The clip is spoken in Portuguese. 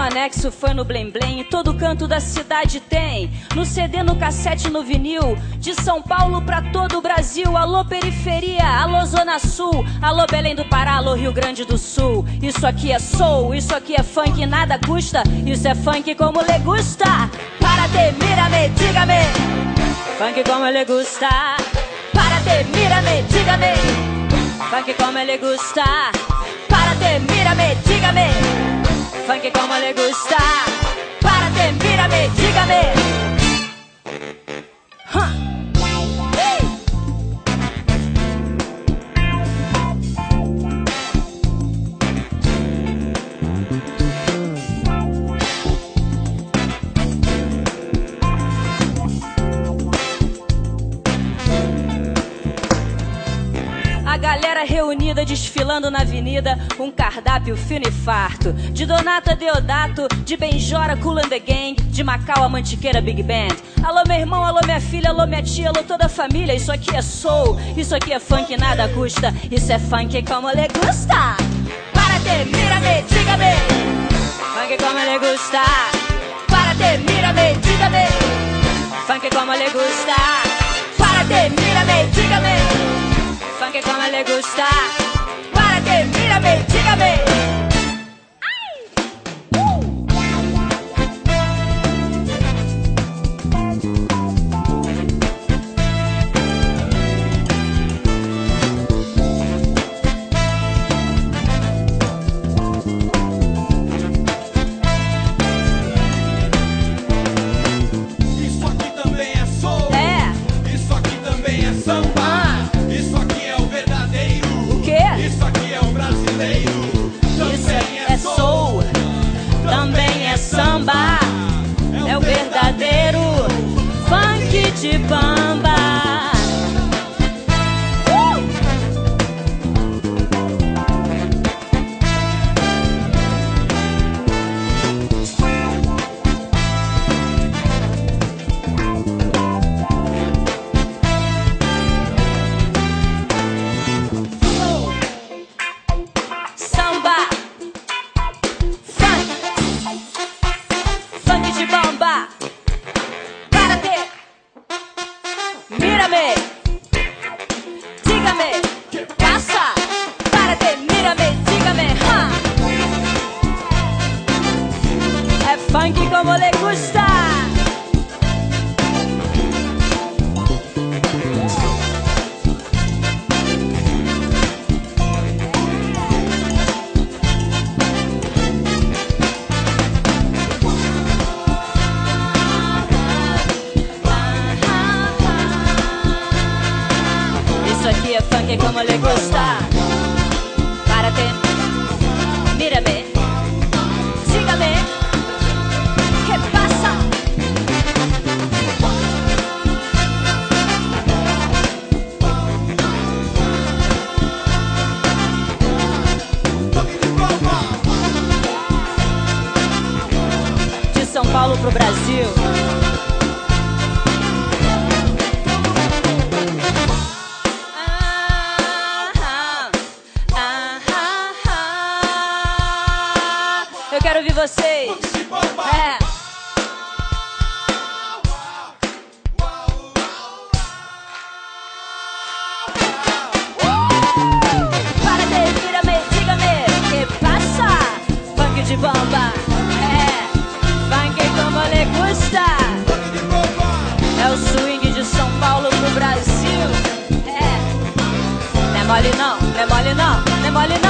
anexo, foi no Blém Blém, em todo canto da cidade tem. No CD, no cassete, no vinil, de São Paulo pra todo o Brasil. Alô periferia, alô Zona Sul, alô Belém do Pará, alô Rio Grande do Sul. Isso aqui é soul, isso aqui é funk, nada custa. Isso é funk como lhe gusta. Párate, mírame, dígame. Funk como lhe gusta. Párate, mírame, dígame. Funk como lhe gusta. Párate, mírame, dígame. Funk como lhe gusta. Párate, mírame, dígame. A galera reunida desfilando na avenida, um cardápio fino e farto. De Donata Deodato, de Benjora Kool and the Gang, de Macau a Mantiqueira Big Band. Alô meu irmão, alô minha filha, alô minha tia, alô toda a família. Isso aqui é soul, isso aqui é funk, nada custa. Isso é funk como lhe gusta. Párate, mírame, dígame. Funk como lhe gusta. Párate, mírame, dígame. Funk como lhe gusta. Párate, mírame, dígame. Funk como lhe gusta. Párate, mírame, dígame. Isso aqui também é soul. É. Isso aqui também é samba. Isso aqui é o brasileiro. Isso é soul, também é samba. É o verdadeiro funk de bamba. Mírame, dígame, ¿qué pasa? Párate, mírame, dígame, É funk como lhe gusta. Isso aqui é funk como lhe gusta. Párate, mírame, dígame, ¿qué pasa? De São Paulo pro Brasil. Eu quero ouvir vocês. É. Párate, mírame, dígame, ¿qué pasa? Funk de bomba. É. Funk como lhe gusta. É o swing de São Paulo pro Brasil. É. Não é mole não, não é mole não, não é mole não.